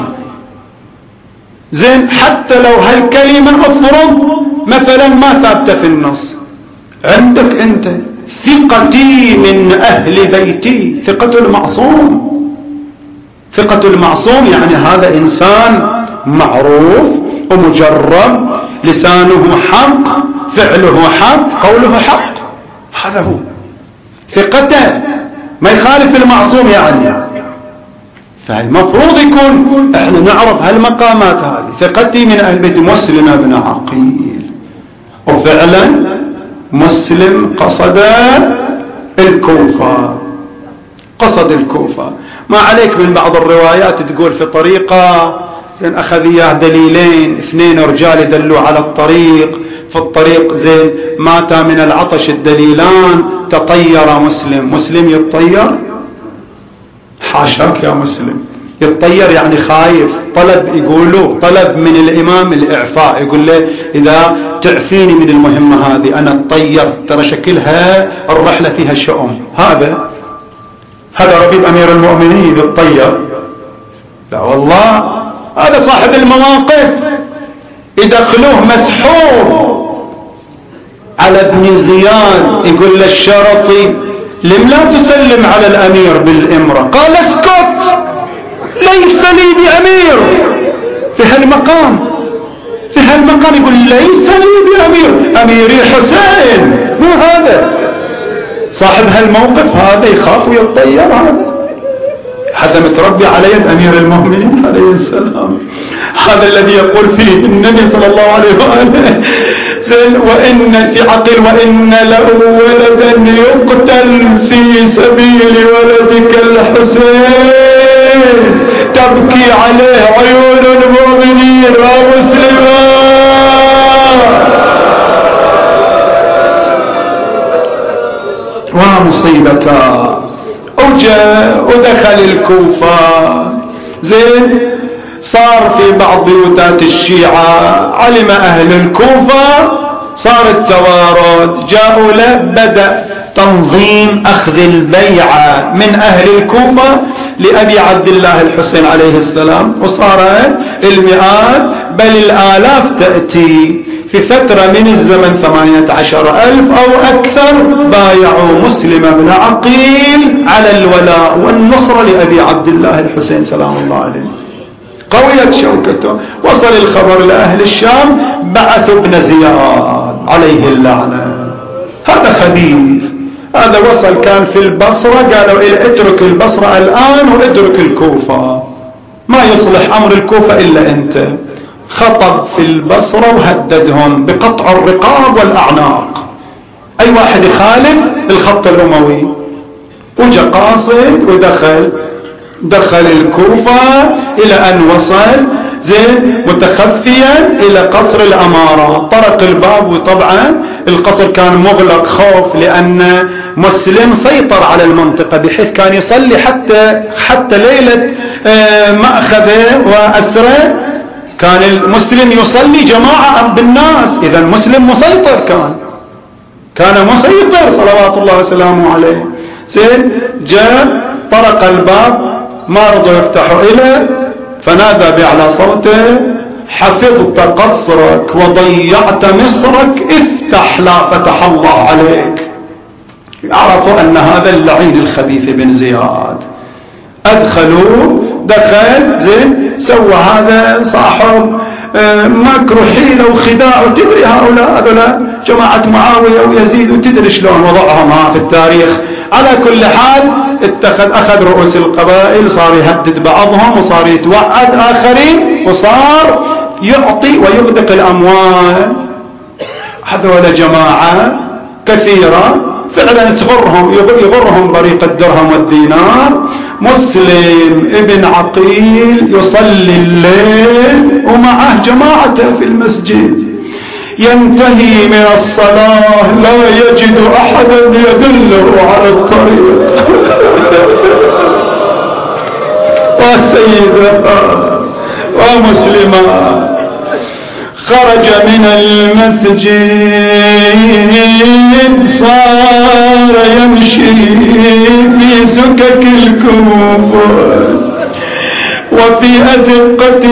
زين، حتى لو هالكلمة أفرض مثلا ما ثابتة في النص، عندك أنت ثقتي من أهل بيتي، ثقة المعصوم، ثقة المعصوم يعني هذا إنسان معروف ومجرب، لسانه حق، فعله حق، قوله حق، هذا هو ثقته، ما يخالف المعصوم يعني. فالمفروض يكون احنا نعرف هالمقامات هذه. ثقتي من أهل بيت مسلم بن عقيل، وفعلا مسلم قصد الكوفة، قصد الكوفة. ما عليك من بعض الروايات تقول في طريقة زين أخذ إياه دليلين، اثنين رجال يدلوا على الطريق، في الطريق زين مات من العطش الدليلان، تطير مسلم. مسلم يتطير؟ حاشاك يا مسلم، يتطير يعني خايف. طلب، يقولوا طلب من الإمام الإعفاء، يقول له إذا تعفيني من المهمة هذه أنا اتطير، ترى شكلها الرحلة فيها شؤم. هذا هذا ربيب أمير المؤمنين يتطير؟ لا والله، هذا صاحب المواقف يدخلوه مسحور على ابن زياد، يقول له الشرطي لم لا تسلم على الأمير بالإمرة؟ قال اسكت، ليس لي بأمير في هالمقام، في هالمقام يقول ليس لي بأمير، أميري حسين. مو هذا صاحب هالموقف، هذا يخاف ويتطير، هذا هذا متربي على يد أمير المؤمنين عليه السلام. هذا الذي يقول فيه النبي صلى الله عليه وآله زين وإن في عقل وإن له ولدا يقتل في سبيل ولدك الحسين تبكي عليه عيون المؤمنين ومسلمات. ومصيبته وجاء ودخل الكوفة. زين صار في بعض بيوتات الشيعة علم أهل الكوفة صار التوارد، جاءوا له بدأ تنظيم أخذ البيعة من أهل الكوفة لأبي عبد الله الحسين عليه السلام، وصارت المئات بل الآلاف تأتي في فترة من الزمن، ثمانية عشر ألف أو أكثر بايعوا مسلم بن عقيل على الولاء والنصرة لأبي عبد الله الحسين سلام الله عليه. قويت شوكته، وصل الخبر لأهل الشام، بعثوا ابن زياد عليه اللعنة. هذا خبيث، هذا وصل كان في البصرة، قالوا إيه اترك البصرة الآن واترك الكوفة، ما يصلح أمر الكوفة إلا أنت. خطب في البصرة وهددهم بقطع الرقاب والأعناق أي واحد يخالف الخط الأموي. وجا قاصد ودخل دخل الكوفة إلى أن وصل زين متخفيا إلى قصر الأمارة، طرق الباب، وطبعا القصر كان مغلق خوف لأن مسلم سيطر على المنطقة بحيث كان يصلي حتى حتى ليلة مأخذه وأسره كان المسلم يصلي جماعة بالناس، إذا مسلم مسيطر، كان كان مسيطر صلوات الله وسلامه عليه. زين جاء طرق الباب ما رضوا يفتحوا إليه، فنادى بأعلى صوته حفظت قصرك وضيعت مصرك افتح لا فتح الله عليك. عرفوا أن هذا اللعين الخبيث بن زياد. أدخلوا دخل زين سوى هذا صاحب مكر حيلة وخداع، وتدري هؤلاء هذولا جماعة معاوية ويزيد وتدري شلون وضعهم ها في التاريخ. على كل حال اتخذ أخذ رؤوس القبائل، صار يهدد بعضهم وصار يتوعد آخرين وصار يعطي ويغدق الأموال. هذول جماعة كثيرة فعلا تغرهم يغرهم بريق الدرهم والدينار. مسلم ابن عقيل يصلي الليل ومعه جماعته في المسجد، ينتهي من الصلاة لا يجد أحدا يدله على الطريق. وسيدة ومسلمة خرج من المسجد صار يمشي في سكك الكوفة وفي أزقة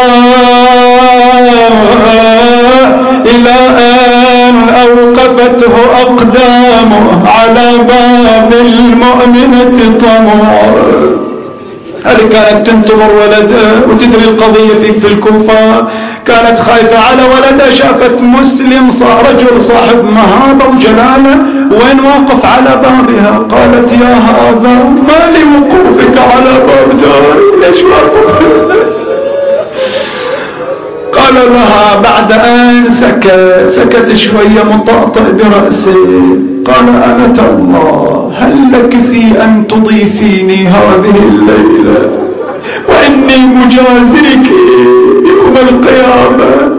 إلى أن أوقفته أقدامه على باب المؤمنة طمع. هذه كانت تنتظر ولدها، وتدري القضية في, في الكوفة كانت خايفة على ولدها، شافت مسلم صار رجل صاحب مهابة وجلالة وين واقف على بابها، قالت يا هذا ما لي وقوفك على باب داري، ليش واقف؟ قال لها بعد أن سكت سكت شوية مطأطئ برأسه، قال أنا الله هل لك في أن تضيفيني هذه الليلة وإني مجازيك يوم القيامة.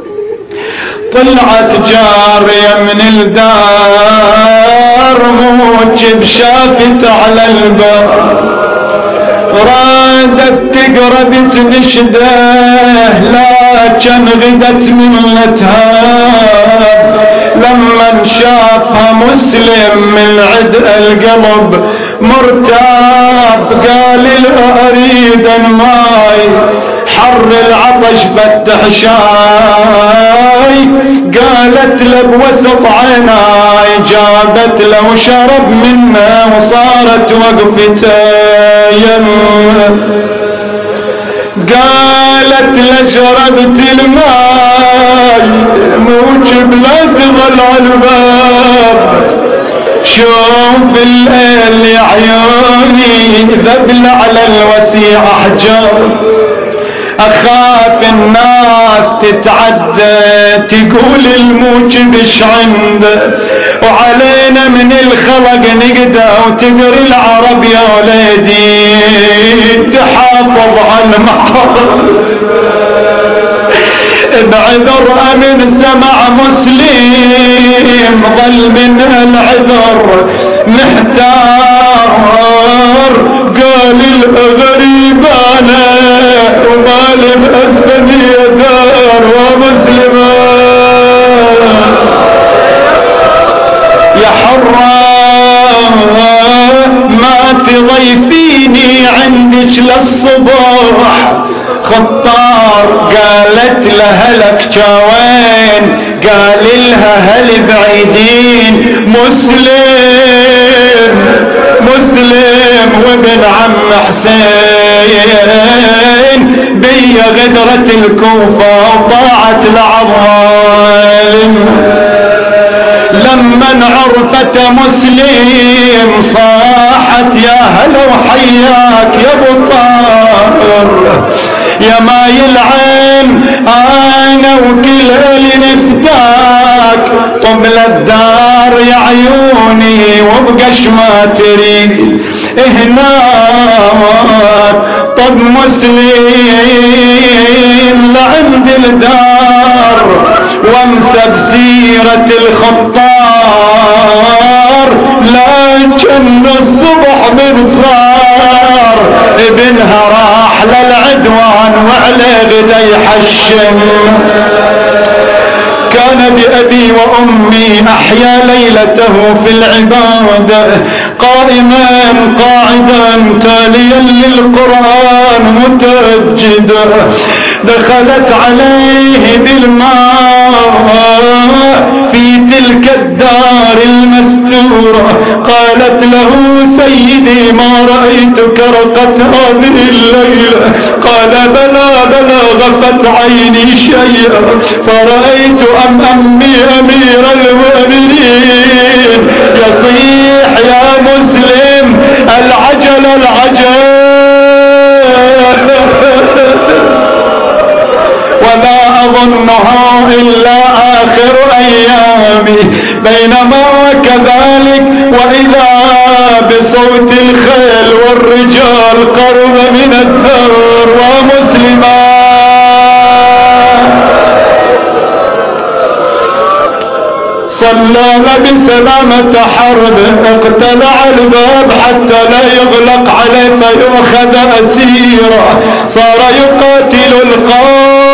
طلعت جارية من الدار موجب شافت على الباب، رادت تقرب تنشده لكن غدت من الاتهاب. لما شافها مسلم من عدء القلب مرتاب قال لا اريد الماي، حر العطش فتح شاي. قالت له بوسط عيناي، جابت له وشرب منه وصارت وقفته يمه. قالت له شربت الماي موجب لا تظل على الباب، شوف الليل يا عيوني ذبل على الوسيع احجار. أخاف الناس تتعدى تقول الموجبش عنده، وعلينا من الخلق نقدر، وتدري العرب يا ولدي تحافظ على المحارم. بعذر أمن سمع مسلم ظل من العذر محتار، قال الغريب أنا ومالي بأذني دار ومسلمة يا حرام ما تضيفيني عندك للصباح. خطار قالت لها لك جوين، قال لها هل بعيدين؟ مسلم مسلم وابن عم حسين بي غدرة الكوفة وطاعت العظالم. لما عرفت مسلم صاحت يا هلا وحياك يا ابو طاهر، يا ما يلعن انا وكل اللي نفداك، طبل الدار يا عيوني وبقش ما تريد هناك. طب مسلم لعند الدار وامسى بسيرة الخطار، لكن الصبح من صار ابنها راح للعدوان وعلى غدا يحشم. كان بأبي وأمي أحيا ليلته في العبادة، قائما قاعدا تاليا للقرآن متجدا. دخلت عليه بالماء في تلك الدار المستورة، قالت له سيدي ما رأيتك رقت هذه الليلة، قال بلى بلى غفت عيني شيئا فرأيت أم أمي أمير المؤمنين يصيح يا مسلم العجل العجل، ولا أظنها إلا آخر أيامي. بينما وكذلك وإذا بصوت الخيل والرجال قرب من الدار ومسلما صلى بسلامة حرب، اقتلع الباب حتى لا يغلق عليه فيؤخذ أسيرا. صار يقاتل القوم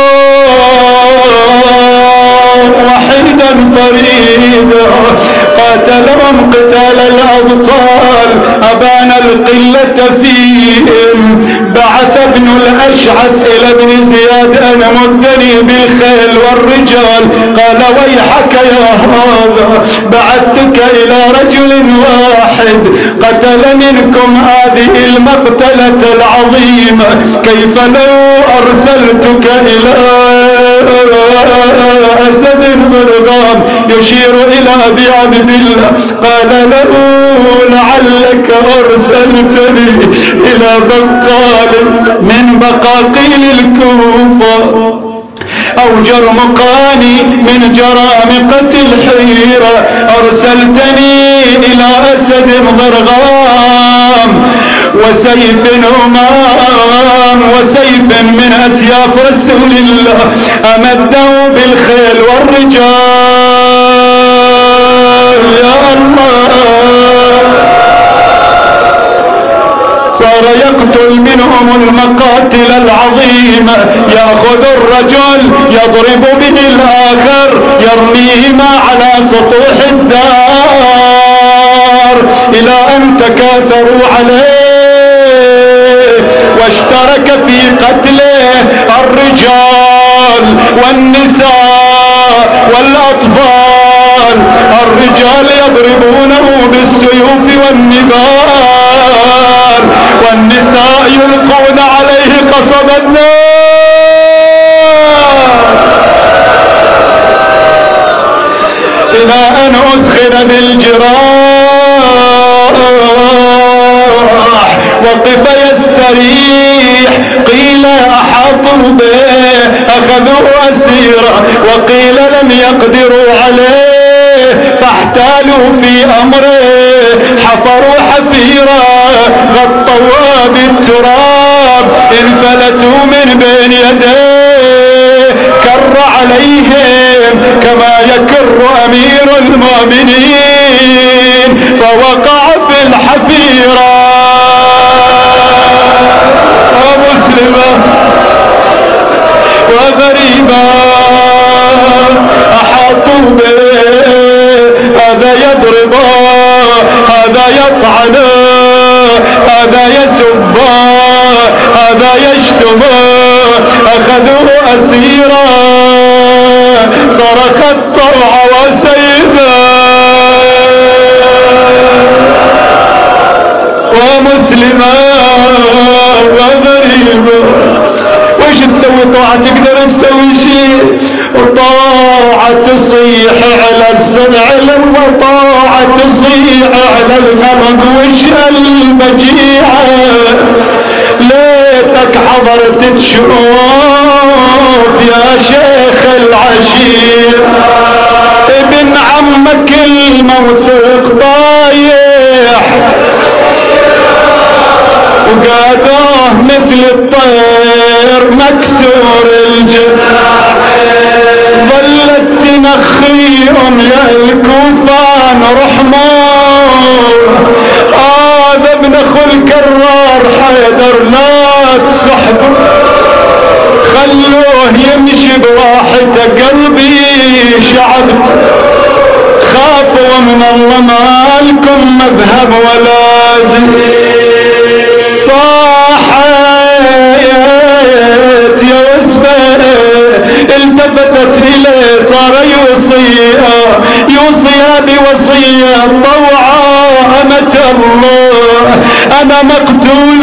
وحيدا فريدا، قاتلهم قتال الأبطال أبان القلة فيهم. بعث ابن الأشعث إلى ابن زياد أنا مدني بالخيل والرجال، قال ويحك يا هذا بعثتك إلى رجل واحد قتل منكم هذه المقتلة العظيمة، كيف لو أرسلتك إلى أسد مرغام يشير إلى أبي عبد الله. قال له لعلك أرسلتني إلى بقال من بقاقيل الكوفة أو جرمقاني من جرامقة الحيرة، أرسلتني إلى أسد ضرغام وسيف همام وسيف من أسياف رسول الله أمده بالخيل والرجال. يا الله صار يقتل منهم المقاتل العظيمة، يأخذ الرجل يضرب به الآخر يرميهما على سطوح الدار إلى أن تكاثروا عليه واشترك في قتله الرجال والنساء والأطفال. الرجال يضربونه بالسيوف والنبال، والنساء يلقون عليه قصب النار. إلى أن أدخل بالجراح وقف يستريح، قيل أحاطوا به أخذوه أسيرا وقيل لم يقدروا عليه فاحتالوا في أمره حفروا حفيرا غطوا بالتراب انفلتوا من بين يديه كر عليهم كما يكر أمير المؤمنين فوقع في الحفيرة. ومسلمة وغريبة أحاطوا به هذا يضرب هذا يطعن هذا يسب هذا يشتم أخذوه أسيرا صرخ الطوع وسيدا. ومسلمة وغريبة وش تسوي طاعة تقدر تسوي شيء وطاعة تصيح على السمع وطاعة تصيح على المرض وش البجيعة ليتك حضرت تشوف يا شيخ العشير ابن عمك الموثوق طايح وقادوه مثل الطير مكسور الجناحين ظلت تنخيهم يا الكوفان رحمون هذا ابن اخو الكرار حيدر لا تسحبه خلوه يمشي براحته قلبي شعبت خافوا من الله ما لكم مذهب ولا دين صاحت يا وسبة التفتت إليه صار يوصيها يوصيها بوصية طوعا أمة الله أنا مقتول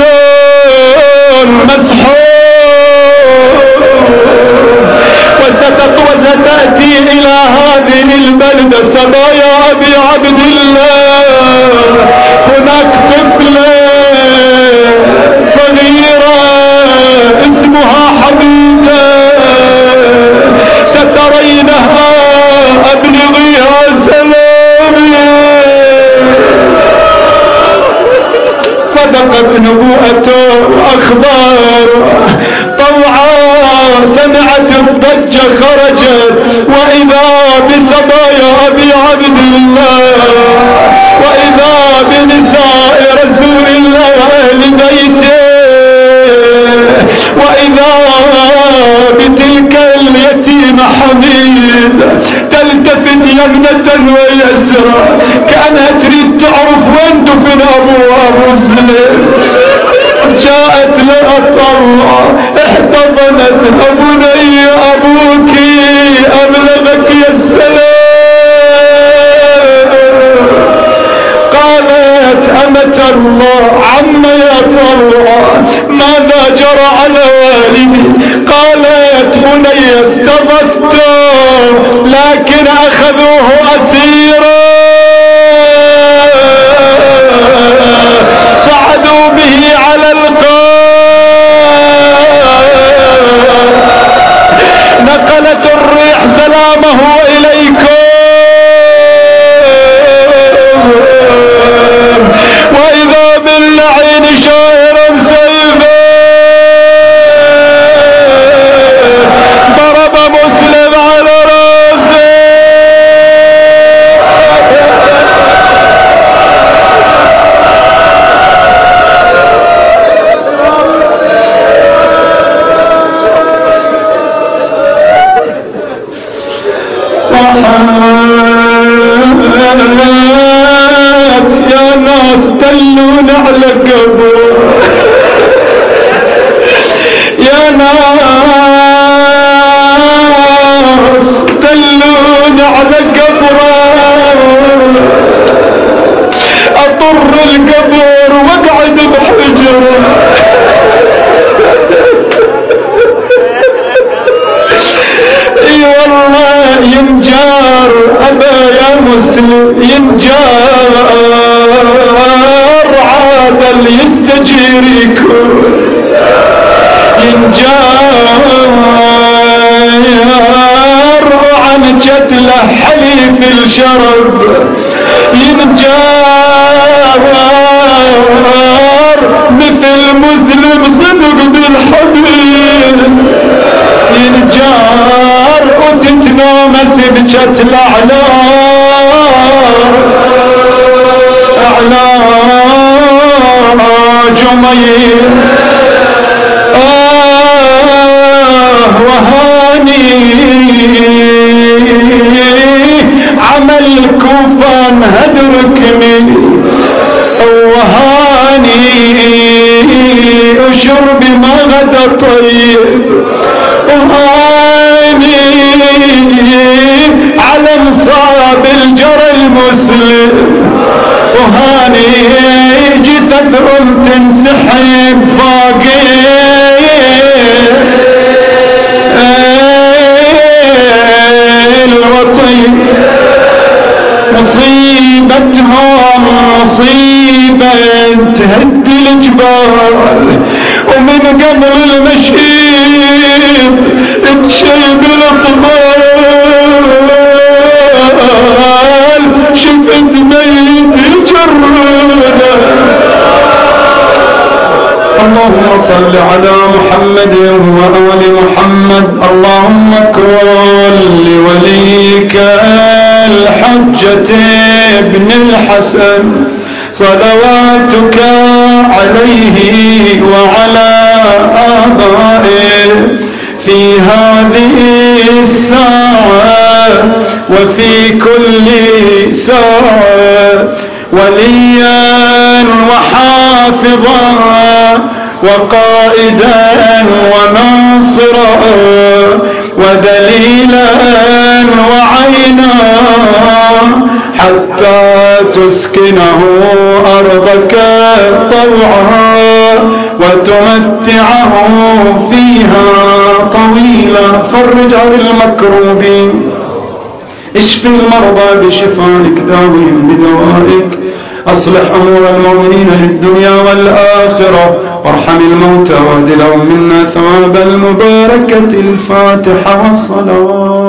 مسحور وستت وستأتي إلى هذه البلدة سبايا أبي عبد الله هناك طفلة صغيرة اسمها حبيبة سترينها أبلغيها سلامي. صدقت نبوءته وأخباره طوعا سمعت الضجة خرجت وإذا بصبايا أبي عبد الله وإذا بنساء رسول الله أهل بيته وإذا بتلك اليتيمة حميدة تلتفت يمنة ويسرى كأنها تريد تعرف وين دفن أبوها مسلم جاءت لها طلعة احتضنت بني أبوك أبلغك يا السلام قالت أمة الله عم يا طلعة ماذا جرى على والدي قالت بني استضفته لكن أخذوه أسيرا صعدوا به على القاع نقلت الريح سلامه إليكم وإذا باللعين شاعرا سيفا ضرب مسلم على راسه صحات يا ناس دلون على قبر يا ناس دلون على قبر اطر القبر واقعد بحجره اي والله ينجار ابا يا مسلم ينجار عاد اللي يستجير يكون ينجار وعن جدله حليف الشرب ينجار مثل مسلم صدق بالحبيب ينجار وتتنامس بجت الأعلى أعلى جميل آه وهاني عمل كوفان هدرك من وهاني وشرب ما غدا طيب وهاني على مصاب الجرى المسلم وهاني جثث أم تنسحب فاقي الوطي مصيبتهم مصيبة تهد الجبال ومن قبل المشيب تشيب الاطفال شفت ميت جرده. اللهم صل على محمد وآل محمد. اللهم كن لوليك الحجة ابن الحسن صلواتك عليه وعلى آبائه في هذه الساعة وفي كل ساعة وليا وحافظا وقائدا وناصرا ودليلا وعينا حتى تسكنه أرضك طوعا وتمتعه فيها طويلا. فرج عن المكروبين اشف المرضى بشفائك داوهم بدوائك أصلح أمور المؤمنين للدنيا والآخرة وارحم الموتى وادلهم منا ثواب المباركة. الفاتحة والصلاة.